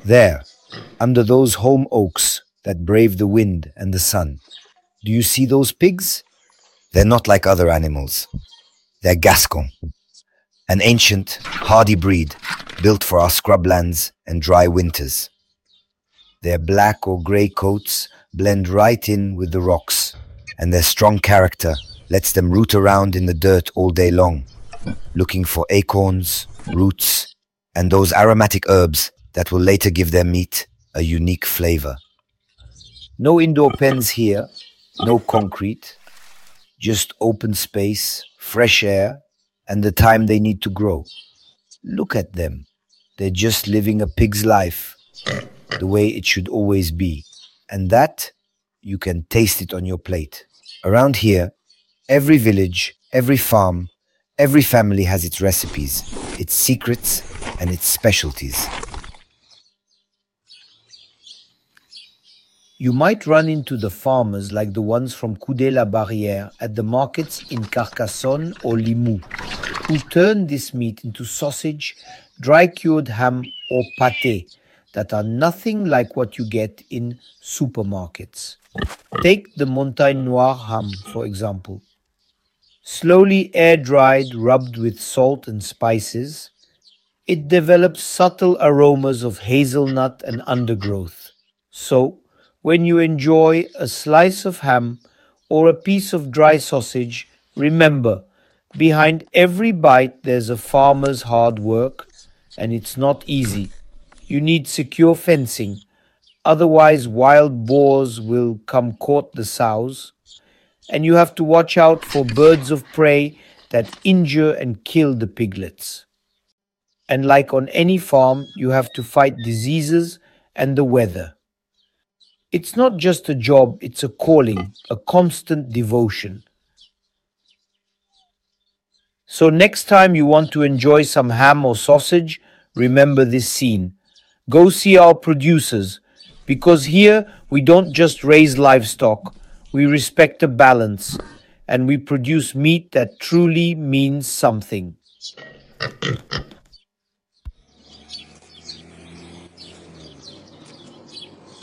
There, under those home oaks that brave the wind and the sun, do you see those pigs? They're not like other animals. They're Gascon, an ancient, hardy breed built for our scrublands and dry winters. Their black or grey coats blend right in with the rocks, and their strong character lets them root around in the dirt all day long, looking for acorns, roots, and those aromatic herbs that will later give their meat a unique flavor. No indoor pens here, no concrete, just open space, fresh air, and the time they need to grow. Look at them. They're just living a pig's life, the way it should always be. And that, you can taste it on your plate. Around here, every village, every farm, every family has its recipes, its secrets, and its specialties. You might run into the farmers like the ones from Coudé-la-Barrière at the markets in Carcassonne or Limoux, who turn this meat into sausage, dry-cured ham or pâté that are nothing like what you get in supermarkets. Take the Montagne Noire ham, for example. Slowly air-dried, rubbed with salt and spices, it develops subtle aromas of hazelnut and undergrowth. So, when you enjoy a slice of ham or a piece of dry sausage, remember, behind every bite there's a farmer's hard work, and it's not easy. You need secure fencing, otherwise wild boars will come court the sows, and you have to watch out for birds of prey that injure and kill the piglets. And like on any farm, you have to fight diseases and the weather. It's not just a job, it's a calling, a constant devotion. So next time you want to enjoy some ham or sausage, remember this scene. Go see our producers, because here we don't just raise livestock, we respect a balance, and we produce meat that truly means something.